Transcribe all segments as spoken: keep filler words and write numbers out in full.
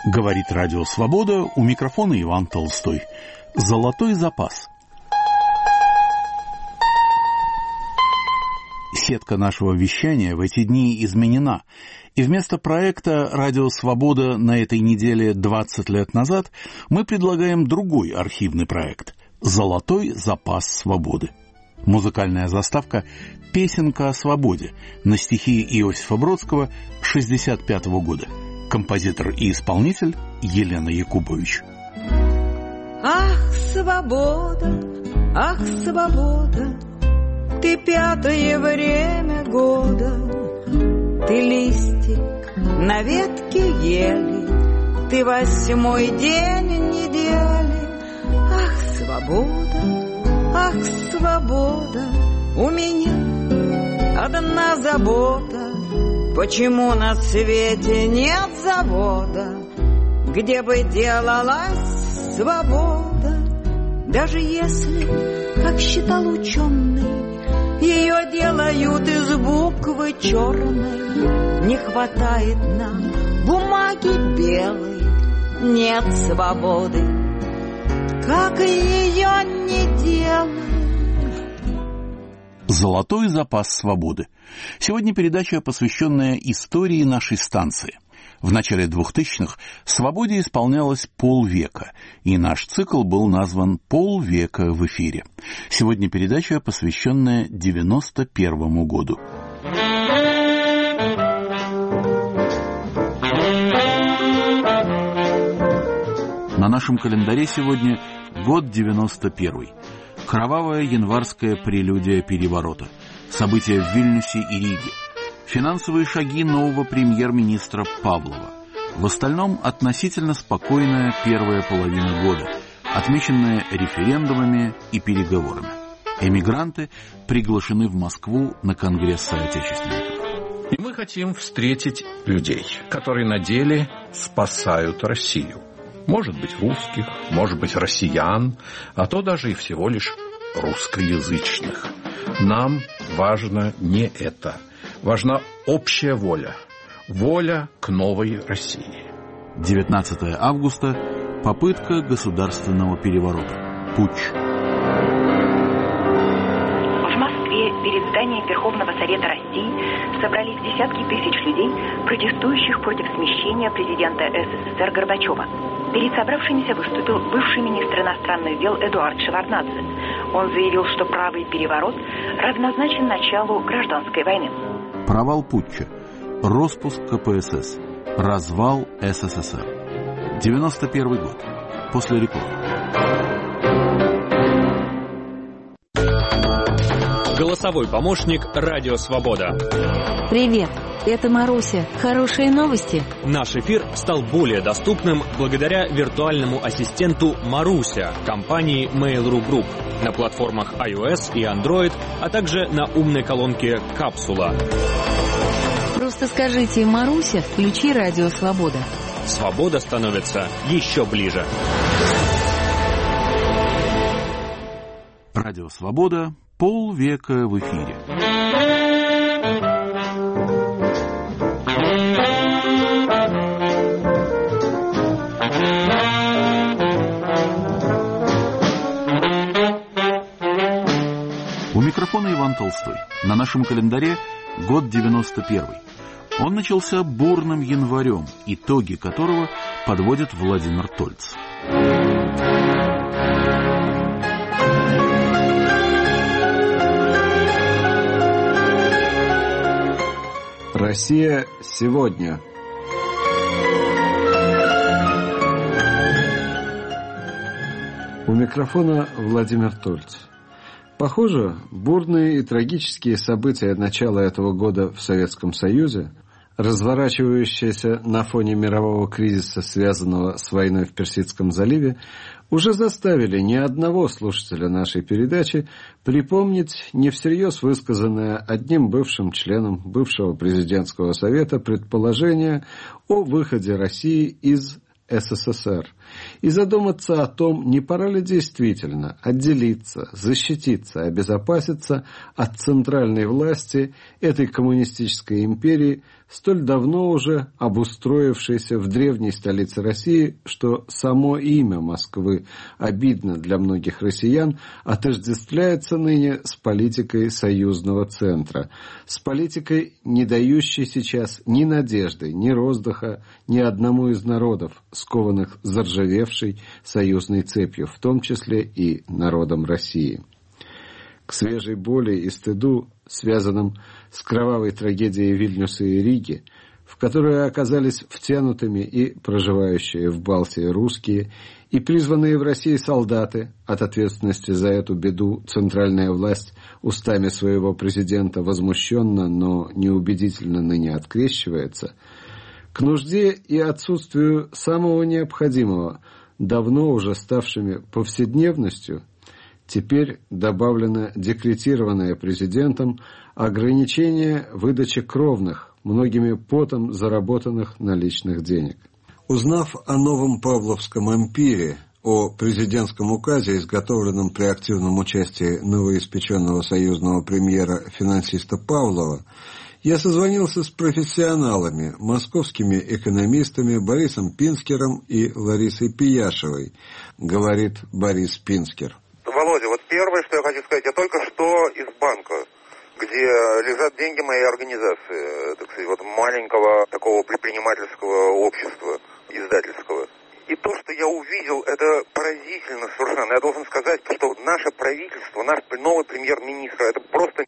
Говорит Радио Свобода, у микрофона Иван Толстой. Золотой запас. Сетка нашего вещания в эти дни изменена, и вместо проекта «Радио Свобода» на этой неделе двадцать лет назад мы предлагаем другой архивный проект «Золотой запас свободы». Музыкальная заставка «Песенка о свободе» на стихи Иосифа Бродского шестьдесят пятого года. Композитор и исполнитель Елена Якубович. Ах, свобода, ах, свобода, ты пятое время года, ты листик на ветке ели, ты восьмой день недели. Ах, свобода, ах, свобода, у меня одна забота. Почему на свете нет завода, где бы делалась свобода? Даже если, как считал ученый, ее делают из буквы черной, не хватает нам бумаги белой, нет свободы, как ее не делать. «Золотой запас свободы». Сегодня передача, посвященная истории нашей станции. В начале двухтысячных «Свободе» исполнялось полвека, и наш цикл был назван «Полвека в эфире». Сегодня передача, посвященная девяносто первому году. На нашем календаре сегодня год девяносто первый. Кровавая январская прелюдия переворота, события в Вильнюсе и Риге, финансовые шаги нового премьер-министра Павлова. В остальном относительно спокойная первая половина года, отмеченная референдумами и переговорами. Эмигранты приглашены в Москву на Конгресс соотечественников. И мы хотим встретить людей, которые на деле спасают Россию. Может быть, русских, может быть, россиян, а то даже и всего лишь русскоязычных. Нам важно не это. Важна общая воля. Воля к новой России. девятнадцатого августа. Попытка государственного переворота. Путч. В Москве перед зданием Верховного Совета России собрались десятки тысяч людей, протестующих против смещения президента СССР Горбачева. Перед собравшимися выступил бывший министр иностранных дел Эдуард Шеварднадзе. Он заявил, что правый переворот равнозначен началу гражданской войны. Провал путча, роспуск ка пэ эс эс, развал эс эс эс эр. девяносто первый год. После рекламы. Голосовой помощник «Радио Свобода». Привет, это Маруся. Хорошие новости? Наш эфир стал более доступным благодаря виртуальному ассистенту Маруся компании Mail.ru Group на платформах iOS и Android, а также на умной колонке «Капсула». Просто скажите: «Маруся, включи «Радио Свобода». Свобода становится еще ближе. Радио Свобода. Полвека в эфире. У микрофона Иван Толстой. На нашем календаре год девяносто первый. Он начался бурным январем, итоги которого подводит Владимир Тольц. Россия сегодня. У микрофона Владимир Тольц. Похоже, бурные и трагические события начала этого года в Советском Союзе, разворачивающиеся на фоне мирового кризиса, связанного с войной в Персидском заливе, уже заставили ни одного слушателя нашей передачи припомнить не всерьез высказанное одним бывшим членом бывшего президентского совета предположение о выходе России из эс эс эс эр и задуматься о том, не пора ли действительно отделиться, защититься, обезопаситься от центральной власти этой коммунистической империи, столь давно уже обустроившейся в древней столице России, что само имя Москвы обидно для многих россиян, отождествляется ныне с политикой союзного центра, с политикой, не дающей сейчас ни надежды, ни роздыха ни одному из народов, скованных заржавевшей союзной цепью, в том числе и народом России. К свежей боли и стыду, связанным с кровавой трагедией Вильнюса и Риги, в которую оказались втянутыми и проживающие в Балтии русские, и призванные в России солдаты, от ответственности за эту беду центральная власть устами своего президента возмущенно, но неубедительно ныне открещивается, к нужде и отсутствию самого необходимого, давно уже ставшими повседневностью, теперь добавлено декретированное президентом ограничение выдачи кровных, многими потом заработанных наличных денег. Узнав о новом Павловском ампире, о президентском указе, изготовленном при активном участии новоиспеченного союзного премьера-финансиста Павлова, я созвонился с профессионалами, московскими экономистами Борисом Пинскером и Ларисой Пияшевой, говорит Борис Пинскер. Володя, вот первое, что я хочу сказать, я только что из банка, где лежат деньги моей организации, так сказать, вот маленького такого предпринимательского общества, издательского. И то, что я увидел, это поразительно совершенно. Я должен сказать, что наше правительство, наш новый премьер-министр, это просто...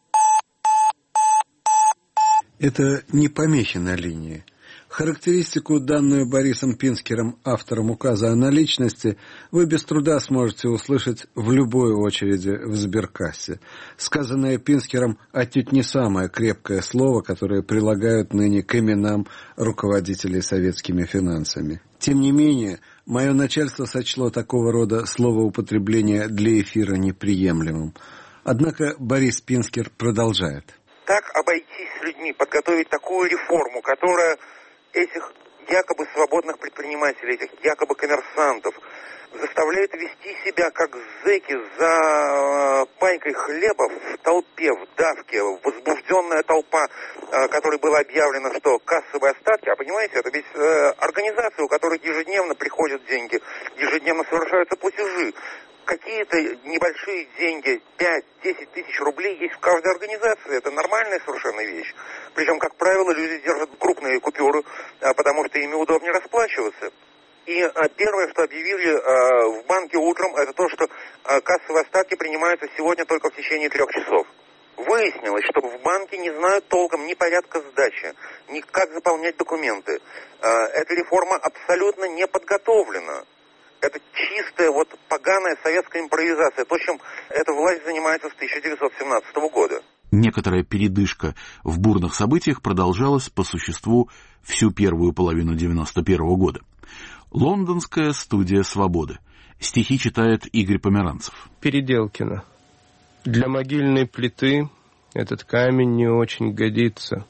Это не помехи на линии. Характеристику, данную Борисом Пинскером, автором указа о наличности, вы без труда сможете услышать в любой очереди в сберкассе. Сказанное Пинскером отнюдь не самое крепкое слово, которое прилагают ныне к именам руководителей советскими финансами. Тем не менее, мое начальство сочло такого рода словоупотребление для эфира неприемлемым. Однако Борис Пинскер продолжает. Так обойтись с людьми, подготовить такую реформу, которая этих якобы свободных предпринимателей, этих якобы коммерсантов заставляет вести себя как зэки за пайкой хлеба в толпе, в давке, возбужденная толпа, которой было объявлено, что кассовые остатки, а понимаете, это ведь организация, у которой ежедневно приходят деньги, ежедневно совершаются платежи. Какие-то небольшие деньги, пять-десять тысяч рублей есть в каждой организации. Это нормальная совершенно вещь. Причем, как правило, люди держат крупные купюры, потому что ими удобнее расплачиваться. И первое, что объявили в банке утром, это то, что кассовые остатки принимаются сегодня только в течение трех часов. Выяснилось, что в банке не знают толком ни порядка сдачи, ни как заполнять документы. Эта реформа абсолютно не подготовлена. Это чистая, вот поганая советская импровизация, то, чем эта власть занимается с тысяча девятьсот семнадцатого года. Некоторая передышка в бурных событиях продолжалась по существу всю первую половину девяносто первого года. Лондонская студия «Свободы». Стихи читает Игорь Померанцев. Переделкино. Для могильной плиты этот камень не очень годится.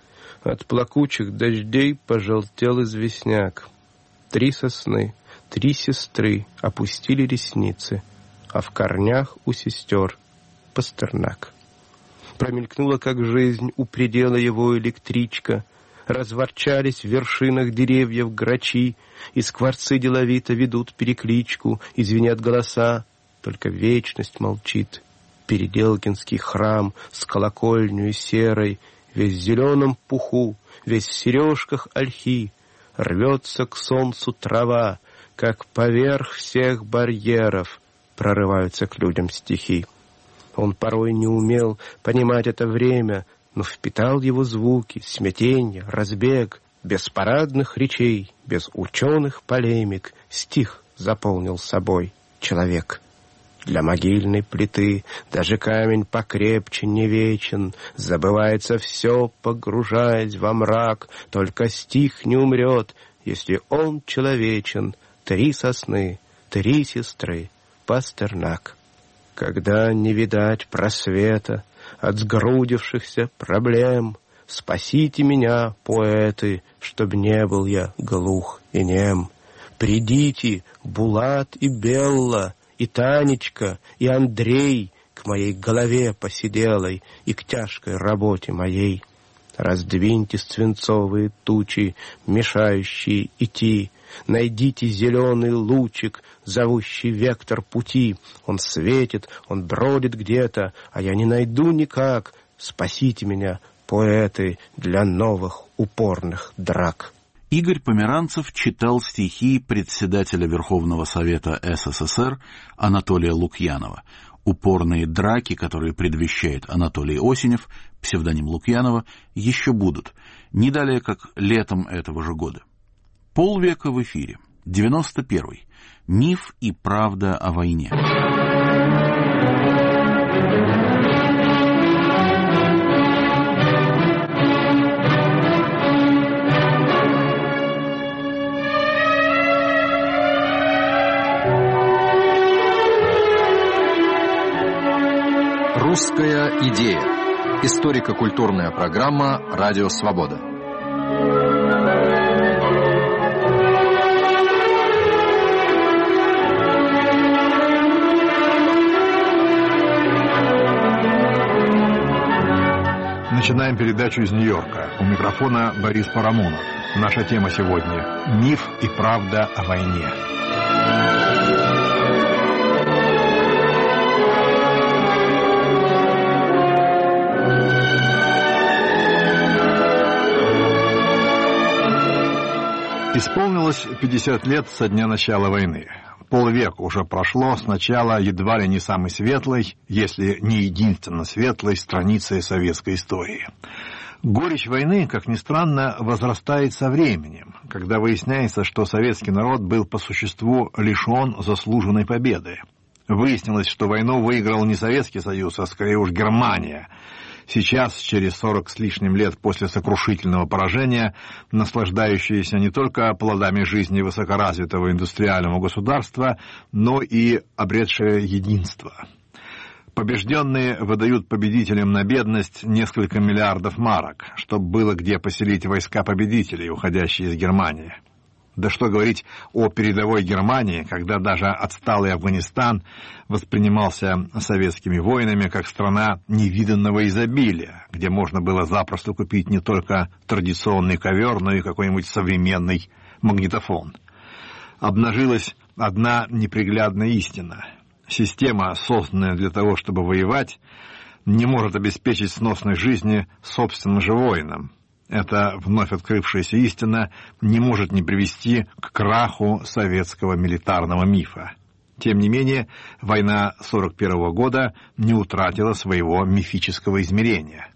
От плакучих дождей пожелтел известняк. Три сосны. Три сестры опустили ресницы, а в корнях у сестер Пастернак. Промелькнула, как жизнь, у предела его электричка, разворчались в вершинах деревьев грачи, и скворцы деловито ведут перекличку, и звенят голоса, только вечность молчит. Переделкинский храм с колокольней серой, весь в зеленом пуху, весь в сережках ольхи, рвется к солнцу трава, как поверх всех барьеров прорываются к людям стихи. Он порой не умел понимать это время, но впитал его звуки, смятенье, разбег, без парадных речей, без ученых полемик, стих заполнил собой человек. Для могильной плиты даже камень покрепче не вечен, забывается все, погружаясь во мрак, только стих не умрет, если он человечен. Три сосны, три сестры, Пастернак. Когда не видать просвета от сгрудившихся проблем, спасите меня, поэты, чтоб не был я глух и нем. Придите, Булат и Белла, и Танечка, и Андрей, к моей голове посиделой и к тяжкой работе моей. Раздвиньте свинцовые тучи, мешающие идти. Найдите зеленый лучик, зовущий вектор пути. Он светит, он бродит где-то, а я не найду никак. Спасите меня, поэты, для новых упорных драк. Игорь Померанцев читал стихи председателя Верховного Совета СССР Анатолия Лукьянова. Упорные драки, которые предвещает Анатолий Осенев, псевдоним Лукьянова, еще будут, не далее как летом этого же года. Полвека в эфире. девяносто первый. Миф и правда о войне. Русская идея. Историко-культурная программа «Радио Свобода». Начинаем передачу из Нью-Йорка. У микрофона Борис Парамонов. Наша тема сегодня – миф и правда о войне. Исполнилось пятьдесят лет со дня начала войны. Полвека уже прошло с начала едва ли не самой светлой, если не единственно светлой, страницы советской истории. Горечь войны, как ни странно, возрастает со временем, когда выясняется, что советский народ был по существу лишен заслуженной победы. Выяснилось, что войну выиграл не Советский Союз, а скорее уж Германия. Сейчас, через сорок с лишним лет после сокрушительного поражения, наслаждающиеся не только плодами жизни высокоразвитого индустриального государства, но и обретшее единство. Побежденные выдают победителям на бедность несколько миллиардов марок, чтобы было где поселить войска победителей, уходящие из Германии. Да что говорить о передовой Германии, когда даже отсталый Афганистан воспринимался советскими воинами как страна невиданного изобилия, где можно было запросто купить не только традиционный ковер, но и какой-нибудь современный магнитофон. Обнажилась одна неприглядная истина. Система, созданная для того, чтобы воевать, не может обеспечить сносной жизни собственным же воинам. Эта вновь открывшаяся истина не может не привести к краху советского милитарного мифа. Тем не менее, война сорок первого года не утратила своего мифического измерения.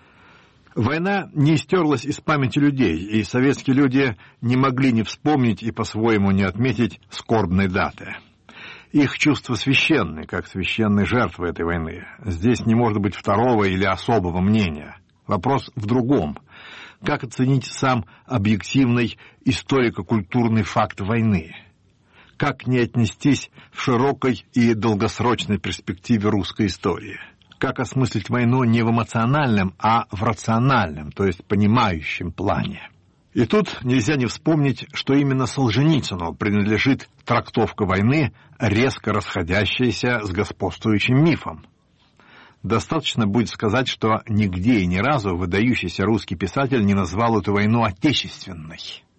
Война не стерлась из памяти людей, и советские люди не могли не вспомнить и по-своему не отметить скорбной даты. Их чувства священны, как священные жертвы этой войны. Здесь не может быть второго или особого мнения. Вопрос в другом. Как оценить сам объективный историко-культурный факт войны? Как не отнестись в широкой и долгосрочной перспективе русской истории? Как осмыслить войну не в эмоциональном, а в рациональном, то есть понимающем плане? И тут нельзя не вспомнить, что именно Солженицыну принадлежит трактовка войны, резко расходящаяся с господствующим мифом. Достаточно будет сказать, что нигде и ни разу выдающийся русский писатель не назвал эту войну отечественной.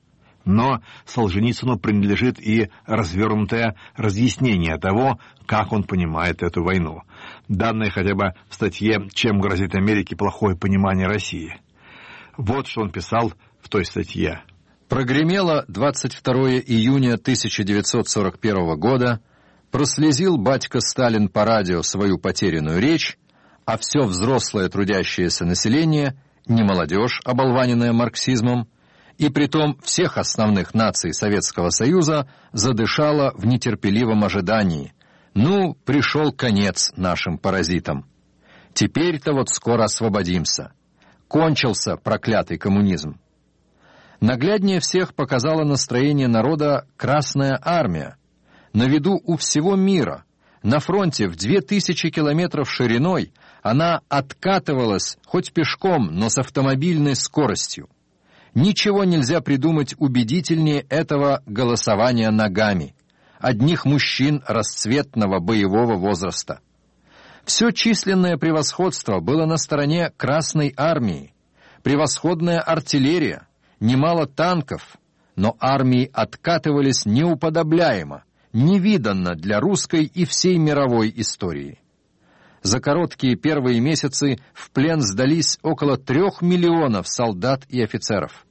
Но Солженицыну принадлежит и развернутое разъяснение того, как он понимает эту войну, данное хотя бы в статье «Чем грозит Америке плохое понимание России». Вот что он писал в той статье. Прогремело двадцать второго июня тысяча девятьсот сорок первого года, прослезил батька Сталин по радио свою потерянную речь, а все взрослое трудящееся население, не молодежь, оболваненная марксизмом, и притом всех основных наций Советского Союза задышало в нетерпеливом ожидании. Ну, пришел конец нашим паразитам. Теперь-то вот скоро освободимся. Кончился проклятый коммунизм. Нагляднее всех показало настроение народа Красная Армия. На виду у всего мира, на фронте в две тысячи километров шириной, она откатывалась хоть пешком, но с автомобильной скоростью. Ничего нельзя придумать убедительнее этого голосования ногами. Одних мужчин расцветного боевого возраста. Все численное превосходство было на стороне Красной армии. Превосходная артиллерия, немало танков, но армии откатывались неуподобляемо, невиданно для русской и всей мировой истории. За короткие первые месяцы в плен сдались около трех миллионов солдат и офицеров.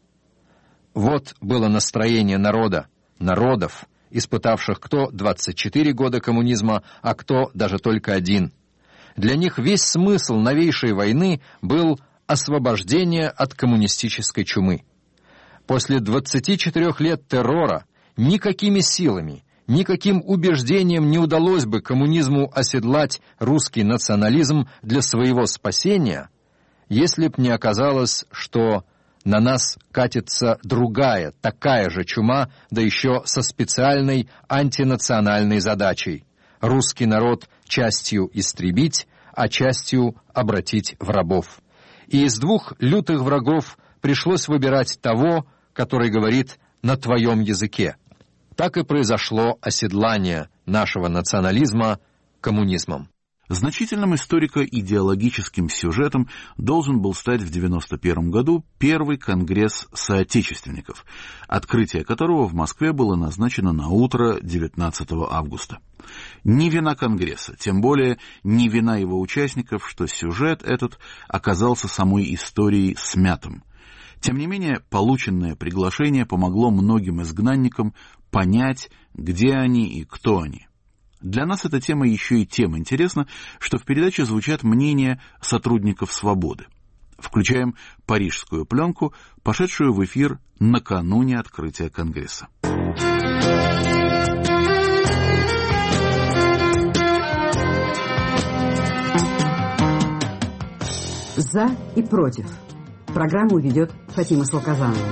Вот было настроение народа, народов, испытавших кто двадцать четыре года коммунизма, а кто даже только один. Для них весь смысл новейшей войны был освобождение от коммунистической чумы. После двадцати четырёх лет террора никакими силами, никаким убеждением не удалось бы коммунизму оседлать русский национализм для своего спасения, если б не оказалось, что на нас катится другая, такая же чума, да еще со специальной антинациональной задачей — русский народ частью истребить, а частью обратить в рабов. И из двух лютых врагов пришлось выбирать того, который говорит на твоем языке. Так и произошло оседлание нашего национализма коммунизмом. Значительным историко-идеологическим сюжетом должен был стать в девяносто первом году первый конгресс соотечественников, открытие которого в Москве было назначено на утро девятнадцатого августа. Не вина конгресса, тем более не вина его участников, что сюжет этот оказался самой историей смятым. Тем не менее, полученное приглашение помогло многим изгнанникам понять, где они и кто они. Для нас эта тема еще и тем интересна, что в передаче звучат мнения сотрудников «Свободы». Включаем парижскую пленку, пошедшую в эфир накануне открытия Конгресса. «За и против». Программу ведет Фатима Салказанова.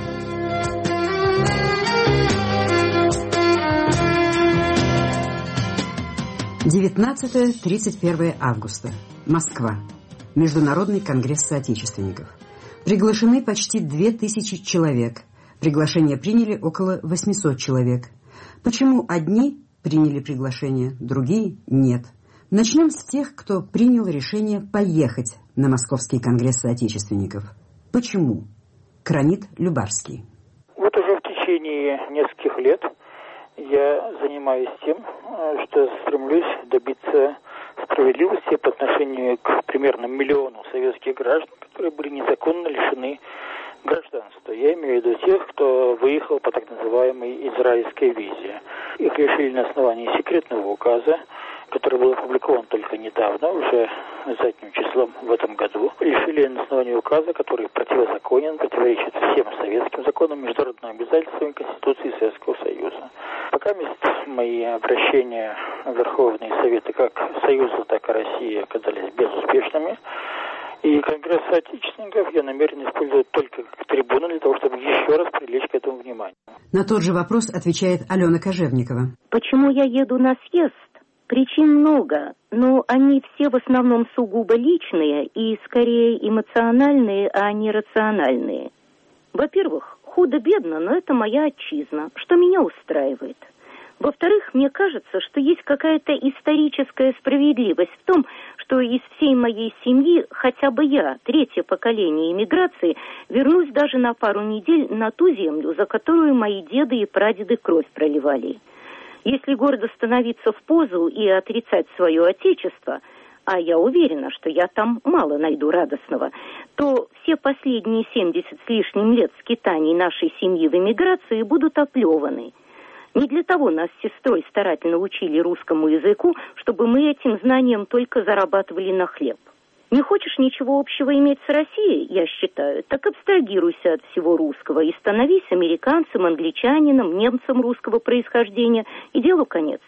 девятнадцатое-тридцать первое августа. Москва. Международный конгресс соотечественников. Приглашены почти две тысячи человек. Приглашение приняли около восемьсот человек. Почему одни приняли приглашение, другие нет? Начнем с тех, кто принял решение поехать на Московский конгресс соотечественников. Почему? Кранит Любарский. Вот уже в течение нескольких лет я занимаюсь тем, что стремлюсь добиться справедливости по отношению к примерно миллиону советских граждан, которые были незаконно лишены гражданства. Я имею в виду тех, кто выехал по так называемой израильской визе. Их лишили на основании секретного указа, который был опубликован только недавно, уже задним числом в этом году. Лишили на основании указа, который противозаконен, противоречит всем советским законам, международным обязательствам и Конституции Советского Союза. Пока мои обращения в Верховные Советы как Союза, так и России оказались безуспешными. И Конгресс соотечественников я намерен использовать только как трибуну для того, чтобы еще раз привлечь к этому внимание. На тот же вопрос отвечает Алена Кожевникова. Почему я еду на съезд? Причин много, но они все в основном сугубо личные и скорее эмоциональные, а не рациональные. Во-первых, худо-бедно, но это моя отчизна, что меня устраивает. Во-вторых, мне кажется, что есть какая-то историческая справедливость в том, что из всей моей семьи хотя бы я, третье поколение эмиграции, вернусь даже на пару недель на ту землю, за которую мои деды и прадеды кровь проливали. Если гордо становиться в позу и отрицать свое отечество, а я уверена, что я там мало найду радостного, то все последние семьдесят с лишним лет скитаний нашей семьи в эмиграции будут оплеваны. Не для того нас с сестрой старательно учили русскому языку, чтобы мы этим знанием только зарабатывали на хлеб. Не хочешь ничего общего иметь с Россией, я считаю, так абстрагируйся от всего русского и становись американцем, англичанином, немцем русского происхождения, и делу конец.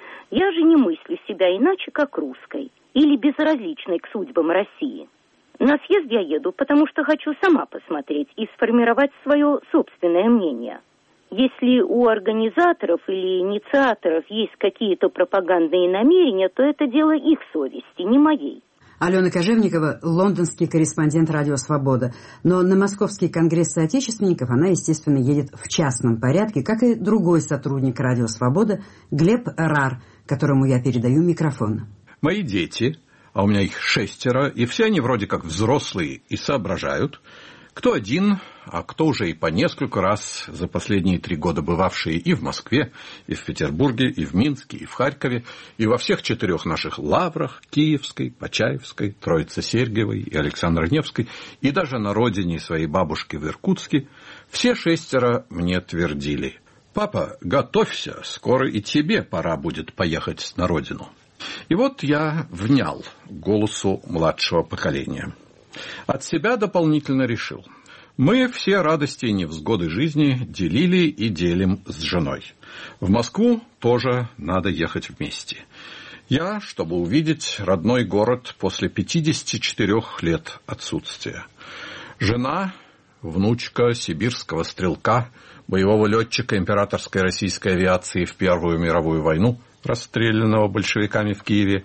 Я же не мыслю себя иначе, как русской, или безразличной к судьбам России. На съезд я еду, потому что хочу сама посмотреть и сформировать свое собственное мнение. Если у организаторов или инициаторов есть какие-то пропагандные намерения, то это дело их совести, не моей. Алена Кожевникова – лондонский корреспондент «Радио Свобода». Но на Московский конгресс соотечественников она, естественно, едет в частном порядке, как и другой сотрудник «Радио Свобода» Глеб Рар, которому я передаю микрофон. Мои дети, а у меня их шестеро, и все они вроде как взрослые и соображают, кто один, а кто уже и по несколько раз за последние три года бывавшие и в Москве, и в Петербурге, и в Минске, и в Харькове, и во всех четырех наших лаврах – Киевской, Почаевской, Троице-Сергиевой и Александро-Невской, и даже на родине своей бабушки в Иркутске – все шестеро мне твердили: «Папа, готовься, скоро и тебе пора будет поехать на родину». И вот я внял голосу младшего поколения. От себя дополнительно решил: мы все радости и невзгоды жизни делили и делим с женой. В Москву тоже надо ехать вместе. Я, чтобы увидеть родной город после пятидесяти четырёх лет отсутствия. Жена, внучка сибирского стрелка, боевого летчика императорской российской авиации в Первую мировую войну, расстрелянного большевиками в Киеве,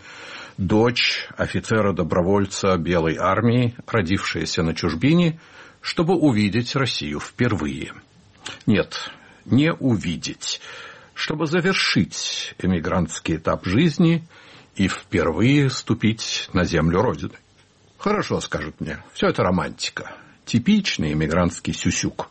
дочь офицера-добровольца Белой армии, родившаяся на чужбине, чтобы увидеть Россию впервые. Нет, не увидеть, чтобы завершить эмигрантский этап жизни и впервые ступить на землю Родины. Хорошо, скажут мне, все это романтика, типичный эмигрантский сюсюк.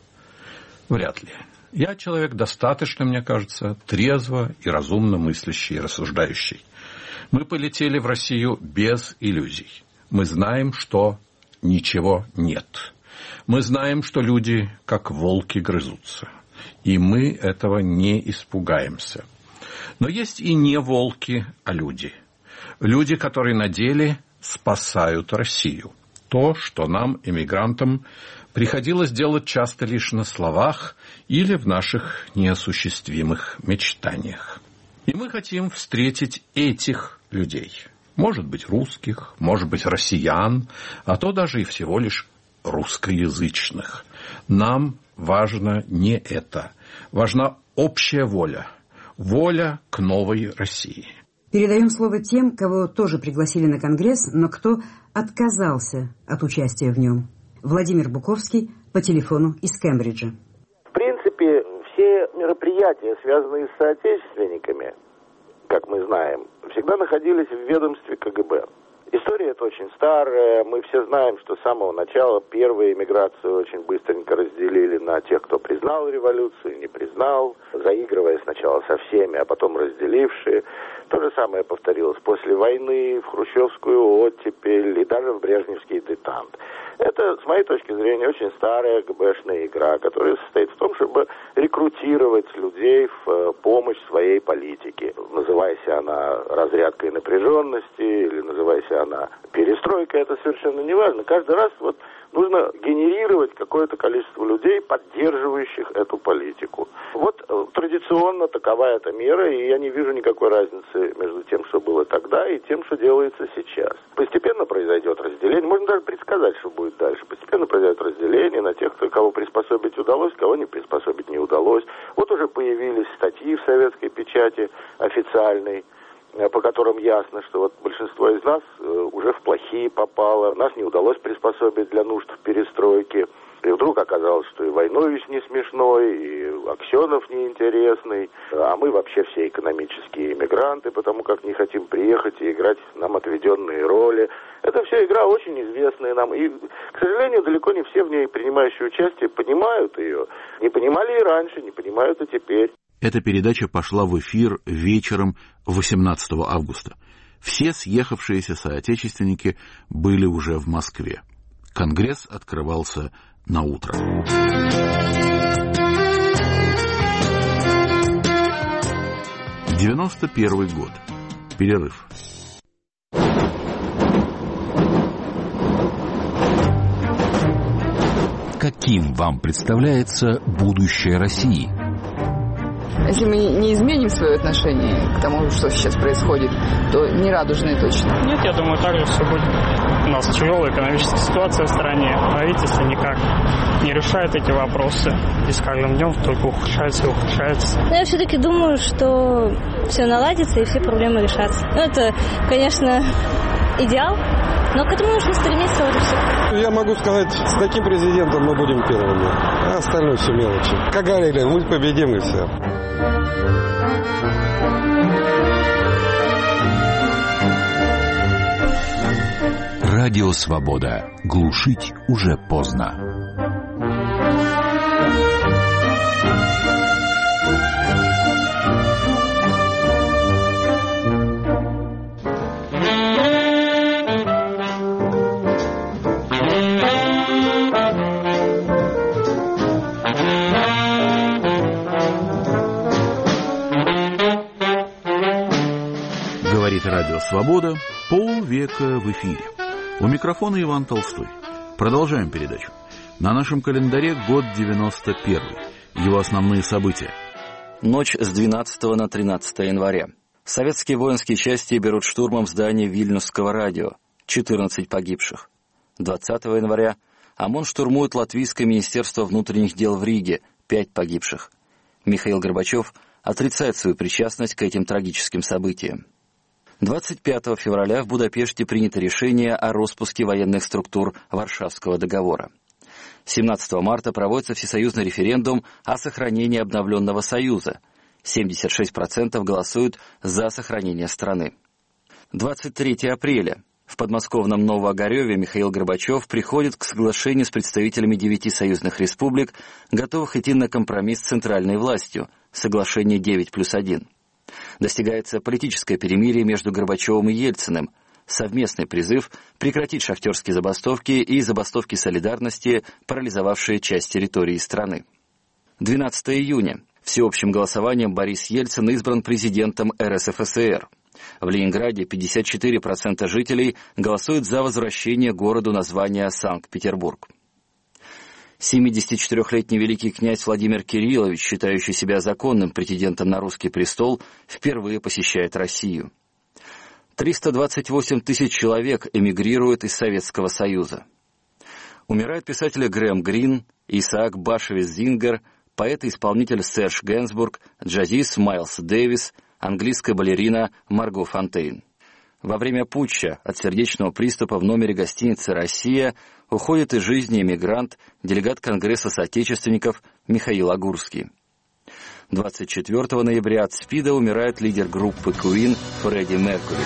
Вряд ли. Я человек достаточно, мне кажется, трезво и разумно мыслящий и рассуждающий. Мы полетели в Россию без иллюзий. Мы знаем, что ничего нет. Мы знаем, что люди как волки грызутся. И мы этого не испугаемся. Но есть и не волки, а люди. Люди, которые на деле спасают Россию. То, что нам, эмигрантам, приходилось делать часто лишь на словах или в наших неосуществимых мечтаниях. И мы хотим встретить этих людей. Может быть, русских, может быть, россиян, а то даже и всего лишь русскоязычных. Нам важно не это. Важна общая воля. Воля к новой России. Передаем слово тем, кого тоже пригласили на Конгресс, но кто отказался от участия в нем. Владимир Буковский по телефону из Кембриджа. В принципе, все мероприятия, связанные с соотечественниками, как мы знаем, всегда находились в ведомстве ка гэ бэ. История эта очень старая. Мы все знаем, что с самого начала первую эмиграцию очень быстренько разделили на тех, кто признал революцию и не признал, заигрывая сначала со всеми, а потом разделившие. То же самое повторилось после войны, в хрущевскую оттепель и даже в брежневский детант. Это, с моей точки зрения, очень старая ка бэ шная игра, которая состоит в том, чтобы рекрутировать людей в помощь своей политике. Называясь она разрядкой напряженности или называясь она перестройкой, это совершенно не важно. Каждый раз вот нужно генерировать какое-то количество людей, поддерживающих эту политику. Вот э, традиционно такова эта мера, и я не вижу никакой разницы между тем, что было тогда, и тем, что делается сейчас. Постепенно произойдет разделение, можно даже предсказать, что будет дальше. Постепенно произойдет разделение на тех, кого приспособить удалось, кого не приспособить не удалось. Вот уже появились статьи в советской печати официальной, по которым ясно, что вот большинство из нас уже в плохие попало, нас не удалось приспособить для нужд перестройки. И вдруг оказалось, что и Войнович не смешной, и Аксенов неинтересный, а мы вообще все экономические иммигранты, потому как не хотим приехать и играть нам отведенные роли. Это вся игра очень известная нам, и, к сожалению, далеко не все в ней принимающие участие понимают ее. Не понимали и раньше, не понимают и теперь. Эта передача пошла в эфир вечером восемнадцатого августа. Все съехавшиеся соотечественники были уже в Москве. Конгресс открывался на утро. девяносто первый год. Перерыв. Каким вам представляется будущее России? Если мы не изменим свое отношение к тому, что сейчас происходит, то не радужные точно. Нет, я думаю, так же все будет. У нас тяжелая экономическая ситуация в стране. Правительство никак не решает эти вопросы. И с каждым днем только ухудшается и ухудшается. Но я все-таки думаю, что все наладится и все проблемы решатся. Ну, это, конечно, идеал, но к этому нужно стремиться, вот и все. Я могу сказать, с таким президентом мы будем первыми, а остальное все мелочи. Как говорили, мы победим и все. Радио «Свобода». Глушить уже поздно. Говорит Радио «Свобода». Полвека в эфире. У микрофона Иван Толстой. Продолжаем передачу. На нашем календаре год девяносто первый. Его основные события. Ночь с двенадцатого на тринадцатое января. Советские воинские части берут штурмом здание Вильнюсского радио. четырнадцать погибших. двадцатого января ОМОН штурмует Латвийское министерство внутренних дел в Риге. пять погибших. Михаил Горбачев отрицает свою причастность к этим трагическим событиям. двадцать пятого февраля в Будапеште принято решение о распуске военных структур Варшавского договора. семнадцатого марта проводится всесоюзный референдум о сохранении обновленного Союза. семьдесят шесть процентов голосуют за сохранение страны. двадцать третьего апреля в подмосковном Новоогареве Михаил Горбачев приходит к соглашению с представителями девяти союзных республик, готовых идти на компромисс с центральной властью, соглашение девять плюс один. Достигается политическое перемирие между Горбачевым и Ельциным, совместный призыв прекратить шахтерские забастовки и забастовки солидарности, парализовавшие часть территории страны. двенадцатого июня. Всеобщим голосованием Борис Ельцин избран президентом эр эс эф эс ер. В Ленинграде пятьдесят четыре процента жителей голосуют за возвращение городу названия Санкт-Петербург. семидесятичетырёхлетний великий князь Владимир Кириллович, считающий себя законным претендентом на русский престол, впервые посещает Россию. триста двадцать восемь тысяч человек эмигрируют из Советского Союза. Умирают писатели Грэм Грин, Исаак Башевис Зингер, поэт и исполнитель Серж Генсбург, джазист Майлз Дэвис, английская балерина Марго Фонтейн. Во время путча от сердечного приступа в номере гостиницы «Россия» уходит из жизни эмигрант, делегат Конгресса соотечественников Михаил Агурский. двадцать четвёртого ноября от СПИДа умирает лидер группы Queen Фредди Меркьюри.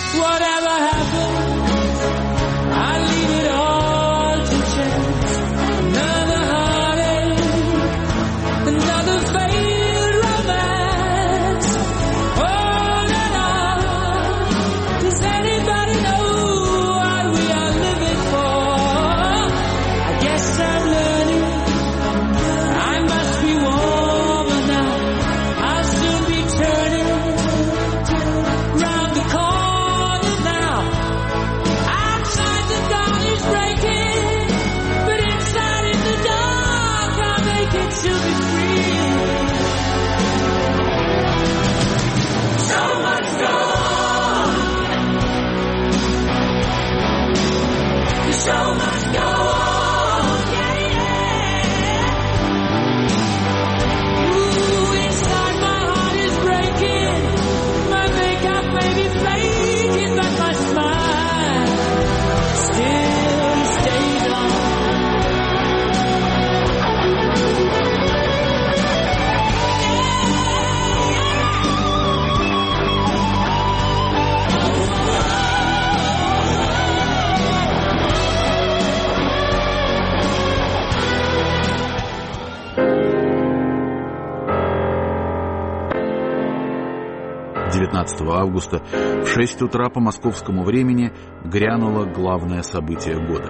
девятнадцатого августа в шесть утра по московскому времени грянуло главное событие года.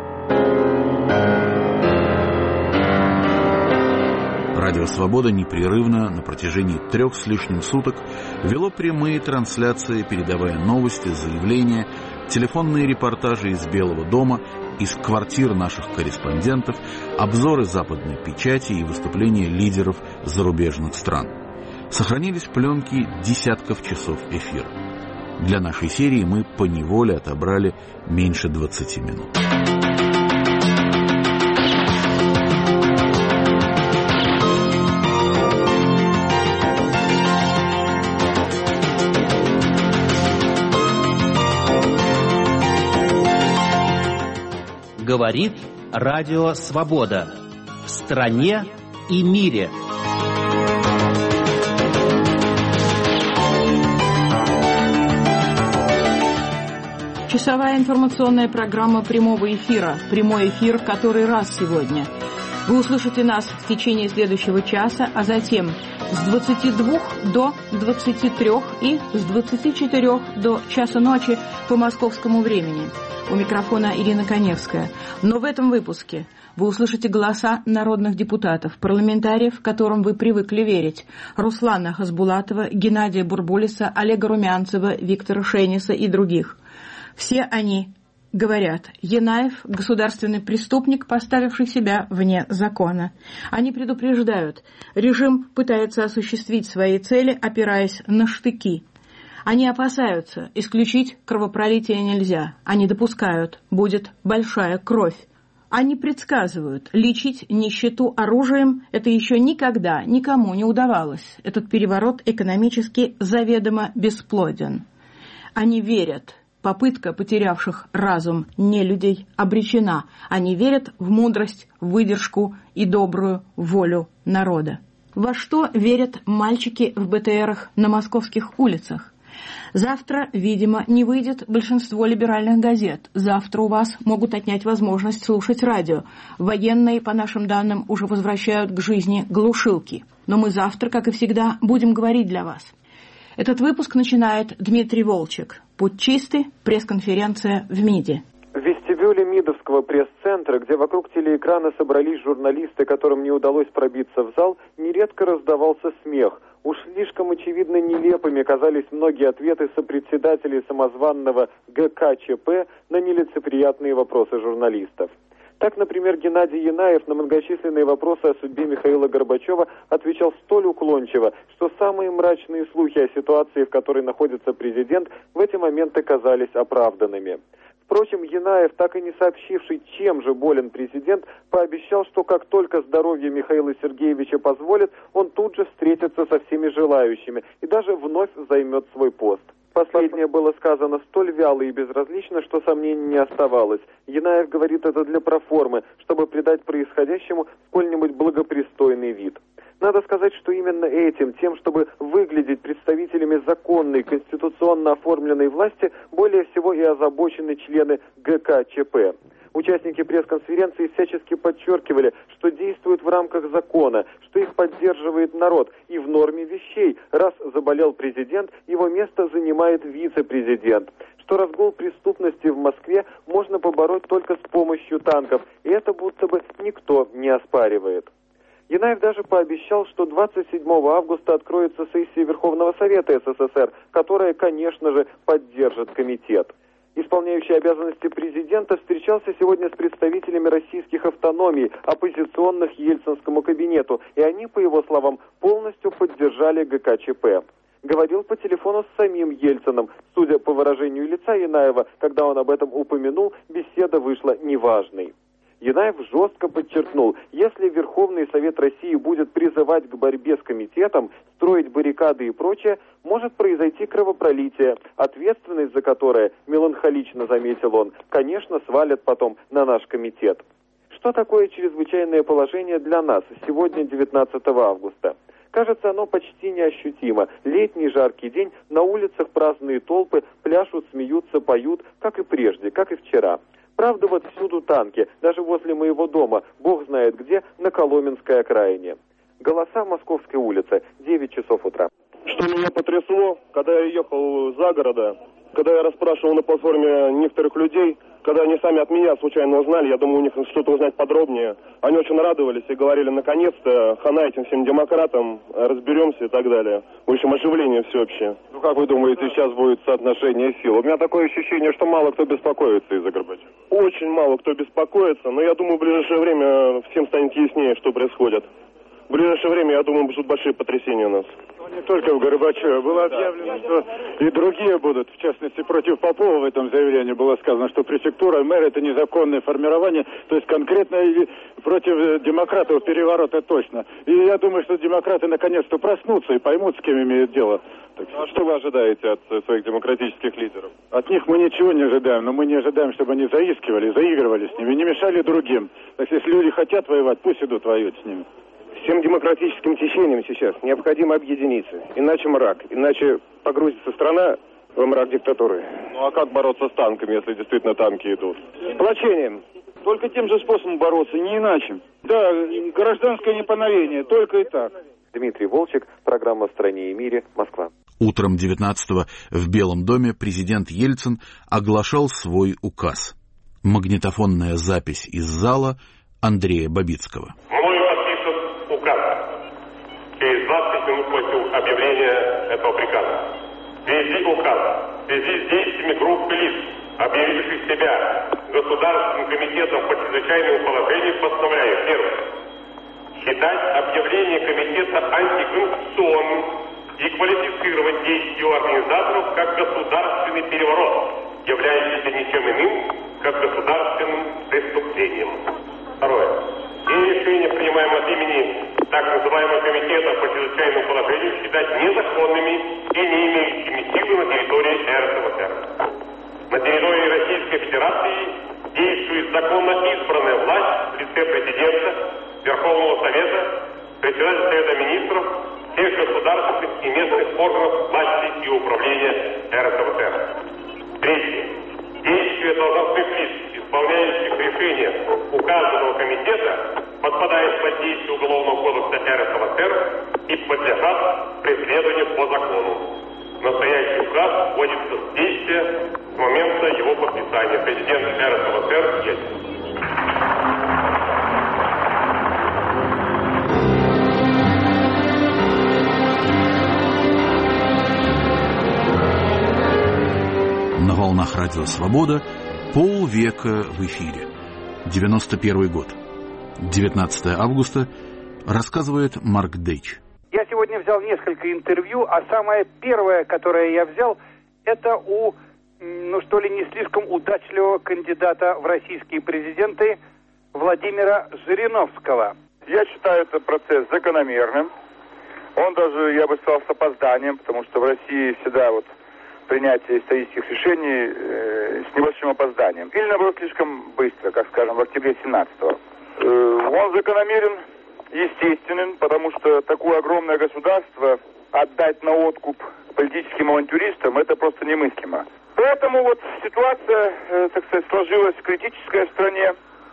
Радио «Свобода» непрерывно на протяжении трех с лишним суток вело прямые трансляции, передавая новости, заявления, телефонные репортажи из Белого дома, из квартир наших корреспондентов, обзоры западной печати и выступления лидеров зарубежных стран. Сохранились пленки десятков часов эфира. Для нашей серии мы поневоле отобрали меньше двадцати минут. Говорит Радио Свобода. В стране и мире. Часовая информационная программа прямого эфира. Прямой эфир который раз сегодня. Вы услышите нас в течение следующего часа, а затем с двадцати двух до двадцати трёх и с двадцати четырёх до часа ночи по московскому времени. У микрофона Ирина Коневская. Но в этом выпуске вы услышите голоса народных депутатов, парламентариев, которым вы привыкли верить. Руслана Хасбулатова, Геннадия Бурбулиса, Олега Румянцева, Виктора Шейниса и других. Все они говорят: Янаев – государственный преступник, поставивший себя вне закона. Они предупреждают: режим пытается осуществить свои цели, опираясь на штыки. Они опасаются: исключить кровопролитие нельзя. Они допускают: будет большая кровь. Они предсказывают: лечить нищету оружием – это еще никогда никому не удавалось. Этот переворот экономически заведомо бесплоден. Они верят: попытка потерявших разум нелюдей обречена. Они верят в мудрость, выдержку и добрую волю народа. Во что верят мальчики в БТРах на московских улицах? Завтра, видимо, не выйдет большинство либеральных газет. Завтра у вас могут отнять возможность слушать радио. Военные, по нашим данным, уже возвращают к жизни глушилки. Но мы завтра, как и всегда, будем говорить для вас. Этот выпуск начинает Дмитрий Волчек. Путь чистый. Пресс-конференция в МИДе. В вестибюле МИДовского пресс-центра, где вокруг телеэкрана собрались журналисты, которым не удалось пробиться в зал, нередко раздавался смех. Уж слишком очевидно нелепыми казались многие ответы сопредседателей самозванного ГКЧП на нелицеприятные вопросы журналистов. Так, например, Геннадий Янаев на многочисленные вопросы о судьбе Михаила Горбачева отвечал столь уклончиво, что самые мрачные слухи о ситуации, в которой находится президент, в эти моменты казались оправданными. Впрочем, Янаев, так и не сообщивший, чем же болен президент, пообещал, что как только здоровье Михаила Сергеевича позволит, он тут же встретится со всеми желающими и даже вновь займет свой пост. Последнее было сказано столь вяло и безразлично, что сомнений не оставалось. Янаев говорит это для проформы, чтобы придать происходящему сколь-нибудь благопристойный вид. Надо сказать, что именно этим, тем, чтобы выглядеть представителями законной, конституционно оформленной власти, более всего и озабочены члены ГКЧП. Участники пресс-конференции всячески подчеркивали, что действуют в рамках закона, что их поддерживает народ, и в норме вещей, раз заболел президент, его место занимает вице-президент, что разгул преступности в Москве можно побороть только с помощью танков, и это будто бы никто не оспаривает. Янаев даже пообещал, что двадцать седьмого августа откроется сессия Верховного Совета СССР, которая, конечно же, поддержит комитет. Исполняющий обязанности президента встречался сегодня с представителями российских автономий, оппозиционных Ельцинскому кабинету, и они, по его словам, полностью поддержали ГКЧП. Говорил по телефону с самим Ельциным. Судя по выражению лица Янаева, когда он об этом упомянул, беседа вышла неважной. Янаев жестко подчеркнул, если Верховный Совет России будет призывать к борьбе с комитетом, строить баррикады и прочее, может произойти кровопролитие, ответственность за которое, меланхолично заметил он, конечно, свалят потом на наш комитет. Что такое чрезвычайное положение для нас сегодня, девятнадцатого августа? Кажется, оно почти неощутимо. Летний жаркий день, на улицах праздные толпы, пляшут, смеются, поют, как и прежде, как и вчера. Правда, вот всюду танки, даже возле моего дома, бог знает где, на Коломенской окраине. Голоса Московской улицы, девять часов утра. Что меня потрясло, когда я ехал за города, когда я расспрашивал на платформе некоторых людей, когда они сами от меня случайно узнали, я думаю, у них что-то узнать подробнее, они очень радовались и говорили, наконец-то, хана этим всем демократам, разберемся и так далее. В общем, оживление всеобщее. Ну, как вы думаете, сейчас будет соотношение сил? У меня такое ощущение, что мало кто беспокоится из-за Горбачева. Очень мало кто беспокоится, но я думаю, в ближайшее время всем станет яснее, что происходит. В ближайшее время, я думаю, будут большие потрясения у нас. Не только в Горбачеве. Было объявлено, что и другие будут. В частности, против Попова в этом заявлении было сказано, что префектура, мэр – это незаконное формирование. То есть конкретно против демократов переворота точно. И я думаю, что демократы наконец-то проснутся и поймут, с кем имеют дело. Так, а что вы ожидаете от своих демократических лидеров? От них мы ничего не ожидаем, но мы не ожидаем, чтобы они заискивали, заигрывали с ними, не мешали другим. Так если люди хотят воевать, пусть идут воюют с ними. Всем демократическим течениям сейчас необходимо объединиться. Иначе мрак, иначе погрузится страна в мрак диктатуры. Ну а как бороться с танками, если действительно танки идут? Сплочением. Только тем же способом бороться, не иначе. Да, гражданское неповиновение, только и так. Дмитрий Волчек, программа «В стране и мире», Москва. Утром девятнадцатого в Белом доме президент Ельцин оглашал свой указ. Магнитофонная запись из зала Андрея Бабицкого. Через двадцать минут после объявления этого приказа. В связи указ, в связи с действиями группы лиц, объявивших себя Государственным комитетом по чрезвычайному положению, постановляю: первое. Считать объявление комитета антиконституционным и квалифицировать действия организаторов как государственный переворот, являющийся ничем иным, как государственным преступлением. Второе. И решения, принимаемые от имени так называемого комитета по чрезвычайному положению, считать незаконными и не имеющими силы на территории эр эс эф эр. На территории Российской Федерации действует законно избранная власть в лице президента, Верховного Совета, председателя Совета Министров, всех государственных и местных органов власти и управления эр эс эф эр. Третье. Действия должностных лиц, исполняющих решения указанного комитета, подпадает под действие Уголовного кодекса эр эс эф эр и подлежат преследованию по закону. Настоящий указ вводится в действие с момента его подписания. Президент эр эс эф эр Ельцин. На волнах Радио Свобода полвека в эфире. девяносто первый год. девятнадцатого августа. Рассказывает Марк Дейч. Я сегодня взял несколько интервью, а самое первое, которое я взял, это у, ну что ли, не слишком удачливого кандидата в российские президенты Владимира Жириновского. Я считаю этот процесс закономерным. Он даже, я бы сказал, с опозданием, потому что в России всегда вот принятие исторических решений э, с небольшим опозданием. Или, наоборот, слишком быстро, как, скажем, в октябре семнадцатого. Э, он закономерен, естественен, потому что такое огромное государство отдать на откуп политическим авантюристам, это просто немыслимо. Поэтому вот ситуация, э, так сказать, сложилась критическая в стране.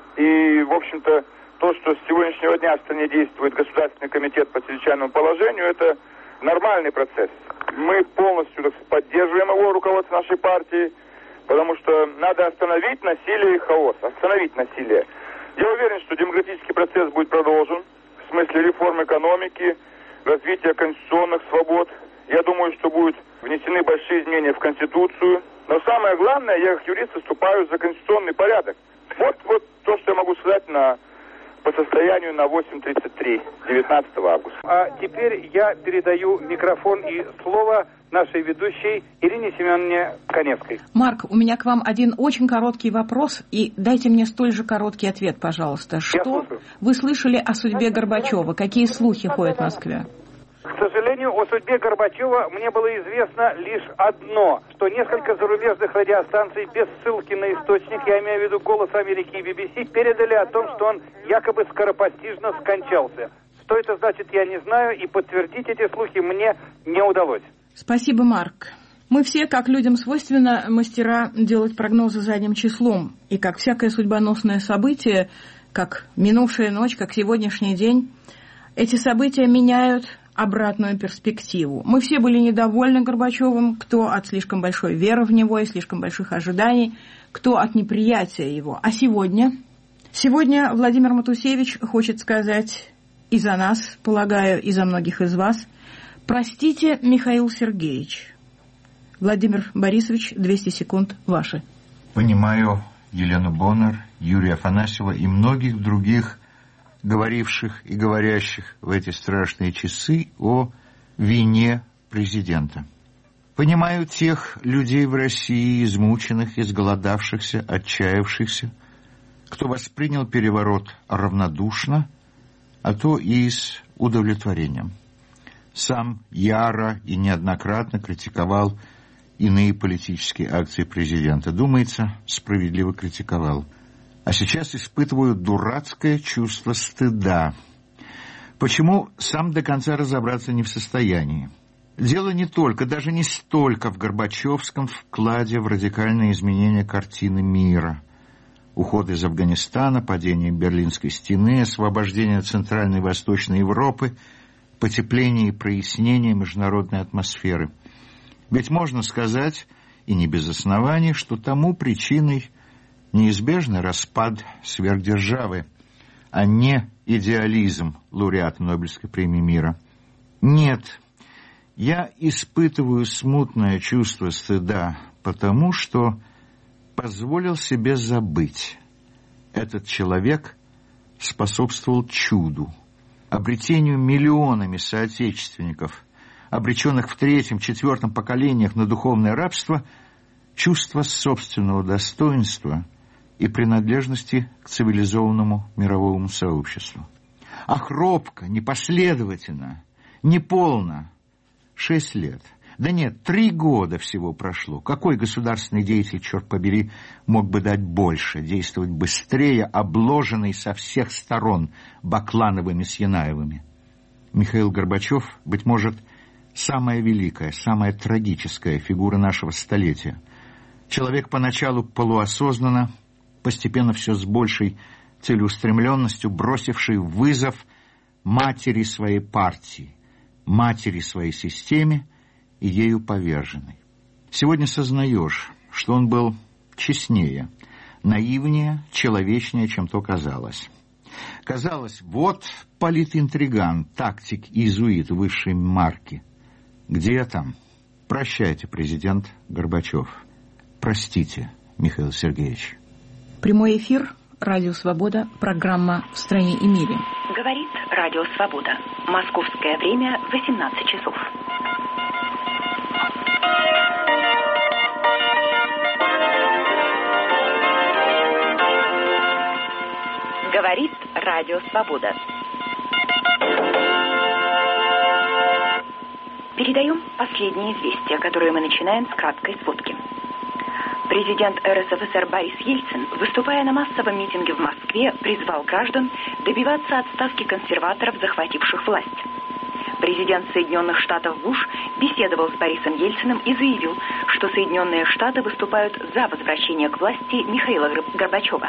И, в общем-то, то, что с сегодняшнего дня в стране действует Государственный комитет по чрезвычайному положению, это нормальный процесс. Мы полностью так сказать, поддерживаем его, руководство нашей партии, потому что надо остановить насилие и хаос, остановить насилие. Я уверен, что демократический процесс будет продолжен в смысле реформ экономики, развития конституционных свобод. Я думаю, что будут внесены большие изменения в Конституцию. Но самое главное, я как юрист выступаю за конституционный порядок. Вот, вот то, что я могу сказать на... по состоянию на восемь тридцать три девятнадцатого августа. А теперь я передаю микрофон и слово нашей ведущей Ирине Семеновне Коневской. Марк, у меня к вам один очень короткий вопрос, и дайте мне столь же короткий ответ, пожалуйста. Что вы слышали о судьбе Горбачева? Какие слухи ходят в Москве? К сожалению, о судьбе Горбачева мне было известно лишь одно, что несколько зарубежных радиостанций без ссылки на источник, я имею в виду «Голос Америки» и би би си, передали о том, что он якобы скоропостижно скончался. Что это значит, я не знаю, и подтвердить эти слухи мне не удалось. Спасибо, Марк. Мы все, как людям свойственно, мастера делать прогнозы задним числом. И как всякое судьбоносное событие, как минувшая ночь, как сегодняшний день, эти события меняют обратную перспективу. Мы все были недовольны Горбачевым, кто от слишком большой веры в него и слишком больших ожиданий, кто от неприятия его. А сегодня? Сегодня Владимир Матусевич хочет сказать и за нас, полагаю, и за многих из вас: простите, Михаил Сергеевич. Владимир Борисович, двести секунд ваши. Понимаю Елену Боннер, Юрия Афанасьева и многих других говоривших и говорящих в эти страшные часы о вине президента. Понимаю тех людей в России, измученных, изголодавшихся, отчаявшихся, кто воспринял переворот равнодушно, а то и с удовлетворением. Сам яро и неоднократно критиковал иные политические акции президента. Думается, справедливо критиковал. А сейчас испытываю дурацкое чувство стыда. Почему, сам до конца разобраться не в состоянии. Дело не только, даже не столько в горбачевском вкладе в радикальное изменение картины мира. Уход из Афганистана, падение Берлинской стены, освобождение Центральной и Восточной Европы, потепление и прояснение международной атмосферы. Ведь можно сказать, и не без оснований, что тому причиной неизбежный распад сверхдержавы, а не идеализм лауреата Нобелевской премии мира. Нет, я испытываю смутное чувство стыда, потому что позволил себе забыть. Этот человек способствовал чуду, обретению миллионами соотечественников, обреченных в третьем, четвертом поколениях на духовное рабство, чувство собственного достоинства и принадлежности к цивилизованному мировому сообществу. Ах, робко, непоследовательно, неполно. Шесть лет. Да нет, три года всего прошло. Какой государственный деятель, черт побери, мог бы дать больше, действовать быстрее, обложенный со всех сторон Баклановыми с Янаевыми? Михаил Горбачев, быть может, самая великая, самая трагическая фигура нашего столетия. Человек поначалу полуосознанно, постепенно все с большей целеустремленностью бросивший вызов матери своей партии, матери своей системе и ею поверженный. Сегодня сознаешь, что он был честнее, наивнее, человечнее, чем то казалось. Казалось, вот политинтриган, тактик и иезуит высшей марки. Где там? Прощайте, президент Горбачев. Простите, Михаил Сергеевич. Прямой эфир, Радио Свобода, программа «В стране и мире». Говорит Радио Свобода. Московское время восемнадцать часов. Говорит Радио Свобода. Передаем последние известия, которые мы начинаем с краткой сводки. Президент РСФСР Борис Ельцин, выступая на массовом митинге в Москве, призвал граждан добиваться отставки консерваторов, захвативших власть. Президент Соединенных Штатов Буш беседовал с Борисом Ельциным и заявил, что Соединенные Штаты выступают за возвращение к власти Михаила Горбачева.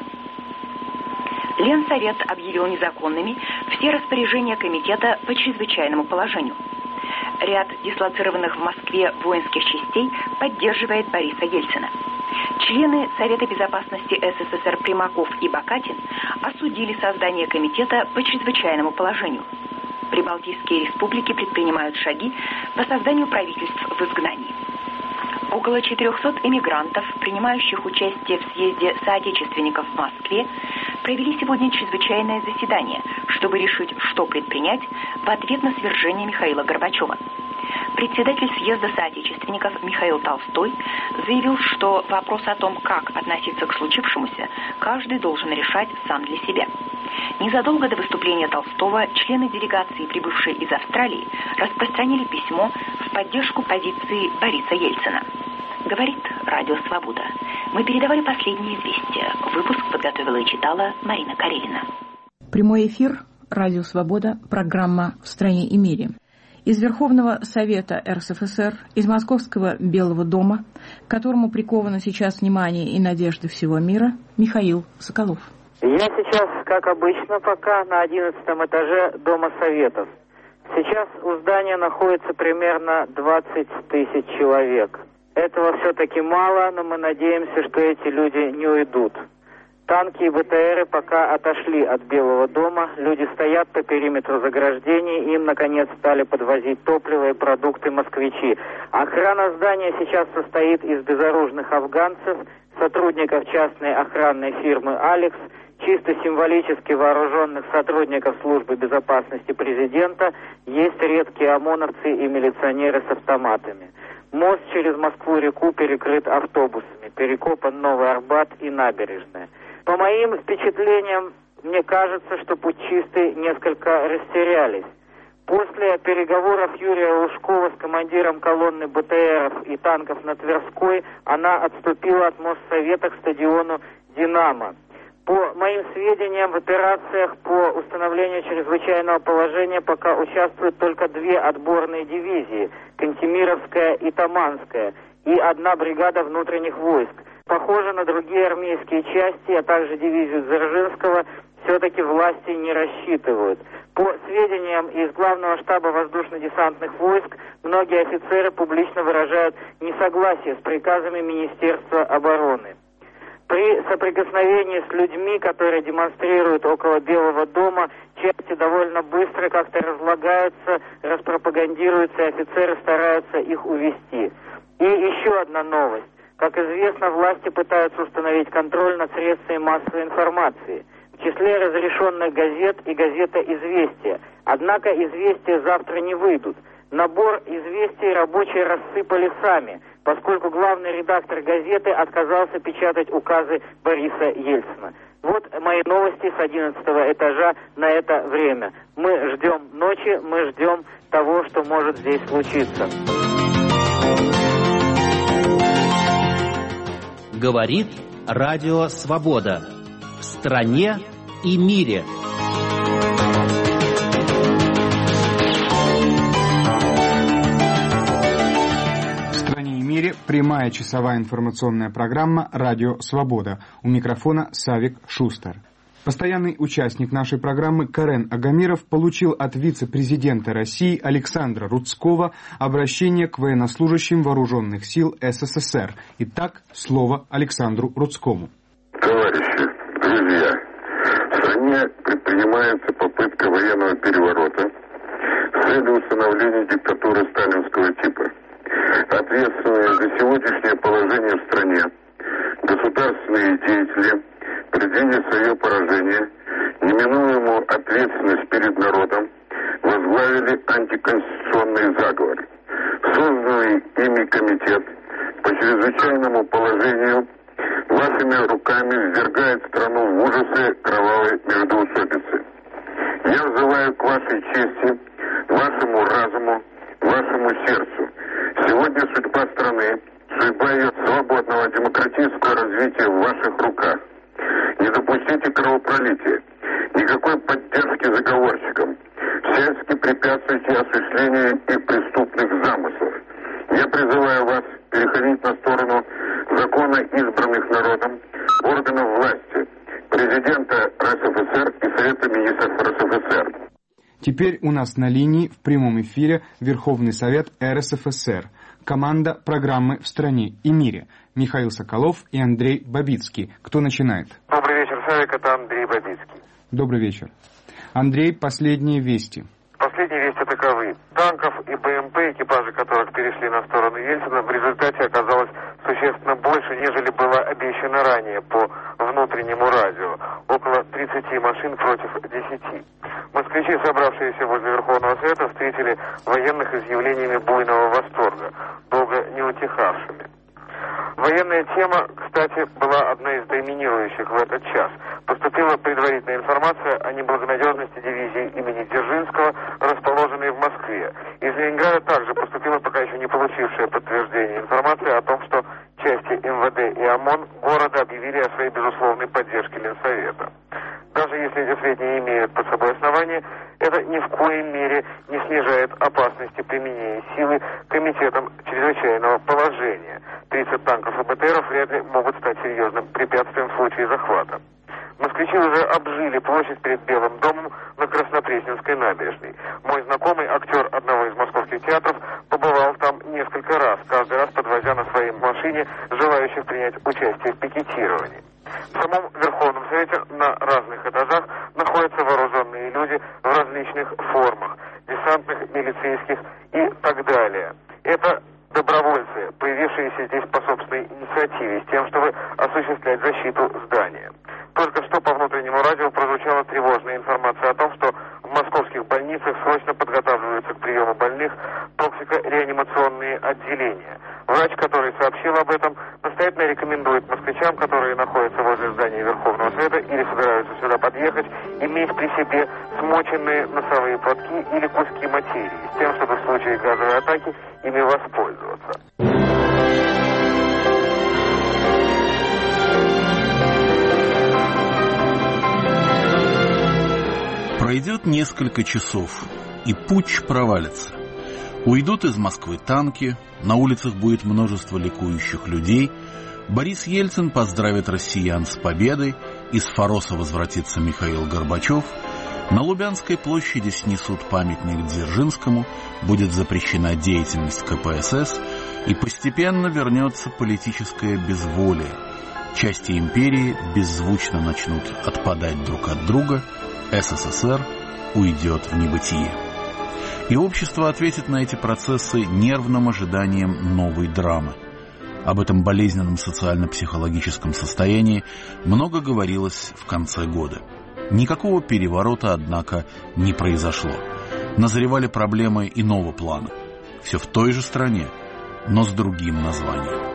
Ленсовет объявил незаконными все распоряжения комитета по чрезвычайному положению. Ряд дислоцированных в Москве воинских частей поддерживает Бориса Ельцина. Члены Совета безопасности СССР Примаков и Бакатин осудили создание комитета по чрезвычайному положению. Прибалтийские республики предпринимают шаги по созданию правительств в изгнании. Около четырехсот эмигрантов, принимающих участие в съезде соотечественников в Москве, провели сегодня чрезвычайное заседание, чтобы решить, что предпринять в ответ на свержение Михаила Горбачева. Председатель съезда соотечественников Михаил Толстой заявил, что вопрос о том, как относиться к случившемуся, каждый должен решать сам для себя. Незадолго до выступления Толстого члены делегации, прибывшие из Австралии, распространили письмо в поддержку позиции Бориса Ельцина. Говорит Радио Свобода. Мы передавали последние известия. Выпуск подготовила и читала Марина Карелина. Прямой эфир, Радио Свобода, программа «В стране и мире». Из Верховного Совета РСФСР, из Московского Белого дома, к которому приковано сейчас внимание и надежды всего мира, Михаил Соколов. Я сейчас, как обычно, пока на одиннадцатом этаже Дома Советов. Сейчас у здания находится примерно двадцать тысяч человек. Этого все-таки мало, но мы надеемся, что эти люди не уйдут. Танки и БТРы пока отошли от Белого дома, люди стоят по периметру заграждений, им, наконец, стали подвозить топливо и продукты москвичи. Охрана здания сейчас состоит из безоружных афганцев, сотрудников частной охранной фирмы «Алекс» чисто символически вооруженных сотрудников службы безопасности президента, есть редкие ОМОНовцы и милиционеры с автоматами. Мост через Москву-реку перекрыт автобусами, перекопан Новый Арбат и набережная. По моим впечатлениям, мне кажется, что путчисты несколько растерялись. После переговоров Юрия Лужкова с командиром колонны БТРов и танков на Тверской, она отступила от Моссовета к стадиону «Динамо». По моим сведениям, в операциях по установлению чрезвычайного положения пока участвуют только две отборные дивизии – Кантемировская и Таманская, и одна бригада внутренних войск. Похоже, на другие армейские части, а также дивизию Дзержинского, все-таки власти не рассчитывают. По сведениям из Главного штаба воздушно-десантных войск, многие офицеры публично выражают несогласие с приказами Министерства обороны. При соприкосновении с людьми, которые демонстрируют около Белого дома, части довольно быстро как-то разлагаются, распропагандируются, и офицеры стараются их увести. И еще одна новость. Как известно, власти пытаются установить контроль над средствами массовой информации. В числе разрешенных газет и газета «Известия». Однако «Известия» завтра не выйдут. Набор «Известий» рабочие рассыпали сами, поскольку главный редактор газеты отказался печатать указы Бориса Ельцина. Вот мои новости с одиннадцатого этажа на это время. Мы ждем ночи, мы ждем того, что может здесь случиться. Говорит Радио Свобода. В стране и мире. Прямая часовая информационная программа «Радио Свобода». У микрофона Савик Шустер. Постоянный участник нашей программы Карен Агамиров получил от вице-президента России Александра Рудского обращение к военнослужащим вооруженных сил СССР. Итак, слово Александру Рудскому. Товарищи, друзья, в стране предпринимается попытка военного переворота с целью установления диктатуры сталинского типа. Ответственные за сегодняшнее положение в стране государственные деятели, предвидя свое поражение, неминуемую ответственность перед народом, возглавили антиконституционный заговор. Созданный ими комитет по чрезвычайному положению вашими руками ввергает страну в ужасы кровавой междоусобицы. Я взываю к вашей чести, вашему разуму, вашему сердцу. Сегодня судьба страны, судьба ее свободного демократического развития в ваших руках. Не допустите кровопролития, никакой поддержки заговорщикам. Всячески препятствуйте осуществлению их преступных замыслов. Я призываю вас переходить на сторону закона, избранных народом, органов власти, президента РСФСР и Совета министров РСФСР. Теперь у нас на линии в прямом эфире Верховный Совет РСФСР, команда программы «В стране и мире». Михаил Соколов и Андрей Бабицкий. Кто начинает? Добрый вечер, Савик, это Андрей Бабицкий. Добрый вечер. Андрей, последние вести. Последние вести таковы. Танков и БМП, экипажи которых перешли на сторону Ельцина, в результате оказалось существенно больше, нежели было обещано ранее по внутреннему радио. Около тридцати машин против десяти. Москвичи, собравшиеся возле Верховного Совета, встретили военных изъявлениями буйного восторга, долго не утихавшими. Военная тема, кстати, была одной из доминирующих в этот час. Поступила предварительная информация о неблагонадежности дивизии имени Дзержинского, расположенной в Москве. Из Ленинграда также поступила пока еще не получившая подтверждения информация о том, что части МВД и ОМОН города объявили о своей безусловной поддержке Ленсовета. Даже если эти сведения имеют под собой основания, это ни в коей мере не снижает опасности применения силы комитетом чрезвычайного положения. тридцать танков и БТРов вряд ли могут стать серьезным препятствием в случае захвата. Москвичи уже обжили площадь перед Белым домом на Краснопресненской набережной. Мой знакомый, актер одного из московских театров, побывал там несколько раз, каждый раз подвозя на своей машине желающих принять участие в пикетировании. В самом Верховном Совете на разных этажах находятся вооруженные люди в различных формах, десантных, милицейских и так далее. Это добровольцы, появившиеся здесь по собственной инициативе, с тем, чтобы осуществлять защиту здания. Только что по внутреннему радио прозвучала тревожная информация о том, что в московских больницах срочно подготавливаются к приему больных токсико-реанимационные отделения. Врач, который сообщил об этом, настоятельно рекомендует москвичам, которые находятся возле здания Верховного Совета или собираются сюда подъехать, иметь при себе смоченные носовые платки или куски материи, с тем, чтобы в случае газовой атаки ими воспользоваться. Пройдет несколько часов, и путч провалится. Уйдут из Москвы танки, на улицах будет множество ликующих людей, Борис Ельцин поздравит россиян с победой, из Фороса возвратится Михаил Горбачев, на Лубянской площади снесут памятник Дзержинскому, будет запрещена деятельность ка пэ эс эс, и постепенно вернется политическое безволие. Части империи беззвучно начнут отпадать друг от друга, эс эс эс эр уйдет в небытие. И общество ответит на эти процессы нервным ожиданием новой драмы. Об этом болезненном социально-психологическом состоянии много говорилось в конце года. Никакого переворота, однако, не произошло. Назревали проблемы иного плана. Все в той же стране, но с другим названием.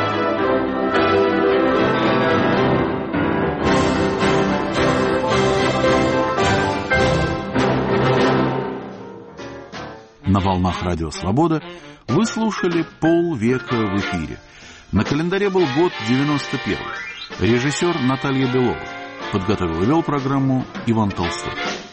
На волнах Радио Свобода вы слушали «Полвека в эфире». На календаре был год девяносто первый. Режиссер Наталья Белова. Подготовил и вел программу Иван Толстой.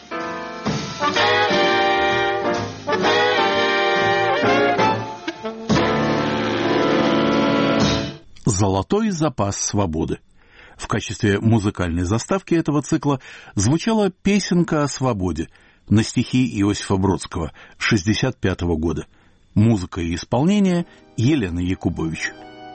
«Золотой запас свободы». В качестве музыкальной заставки этого цикла звучала песенка о свободе на стихи Иосифа Бродского шестьдесят пятого года. Музыка и исполнение Елена Якубович.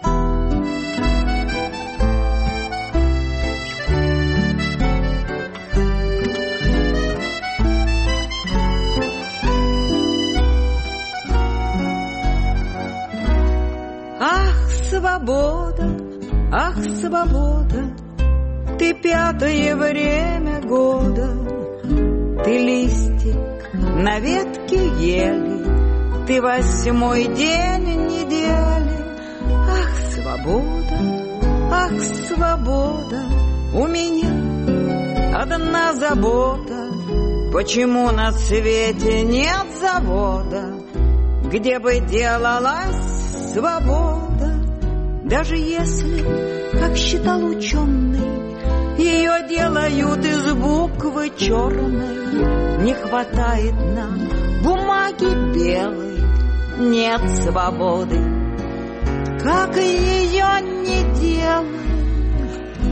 Ах, свобода, ах, свобода, ты пятое время года. Ты листик на ветке ели, ты восьмой день недели. Ах, свобода, ах, свобода, у меня одна забота. Почему на свете нет завода, где бы делалась свобода? Даже если, как считал ученый, ее делают из буквы черной. Не хватает нам бумаги белой, нет свободы, как ее не делай.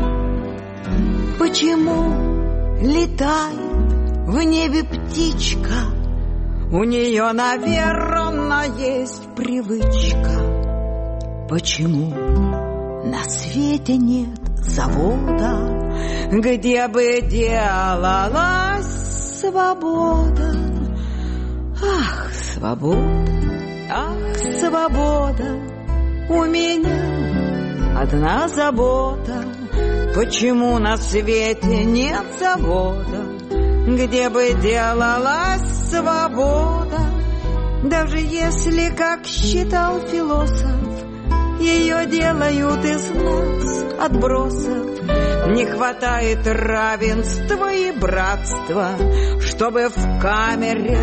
Почему летает в небе птичка? У нее, наверное, есть привычка. Почему на свете нет завода, где бы делалась свобода? Ах, свобода, ах, свобода, у меня одна забота. Почему на свете нет завода, где бы делалась свобода? Даже если, как считал философ, ее делают из нас отбросов. Не хватает равенства и братства, чтобы в камере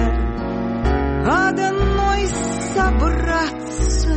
одной собраться.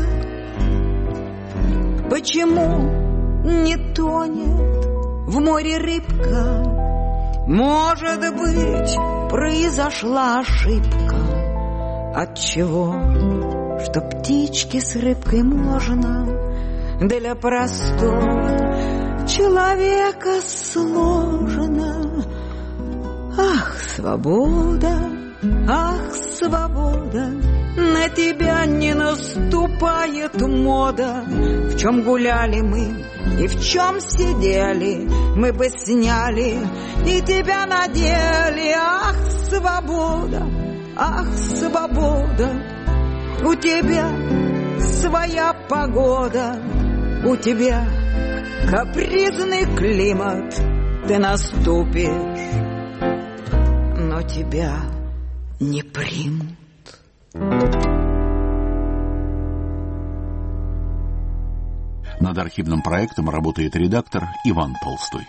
Почему не тонет в море рыбка? Может быть, произошла ошибка. Отчего? Что птичке с рыбкой можно, для простого человека сложно. Ах, свобода, ах, свобода, на тебя не наступает мода. В чем гуляли мы и в чем сидели, мы бы сняли и тебя надели. Ах, свобода, ах, свобода, у тебя своя погода, у тебя капризный климат, ты наступишь, но тебя не примут. Над архивным проектом работает редактор Иван Толстой.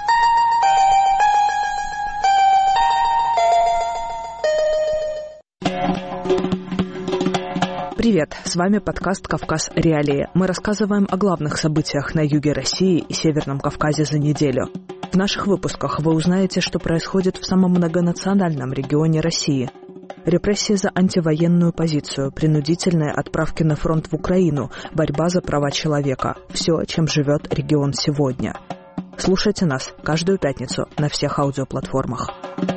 Привет, с вами подкаст «Кавказ. Реалии». Мы рассказываем о главных событиях на юге России и Северном Кавказе за неделю. В наших выпусках вы узнаете, что происходит в самом многонациональном регионе России. Репрессии за антивоенную позицию, принудительные отправки на фронт в Украину, борьба за права человека. Все, чем живет регион сегодня. Слушайте нас каждую пятницу на всех аудиоплатформах.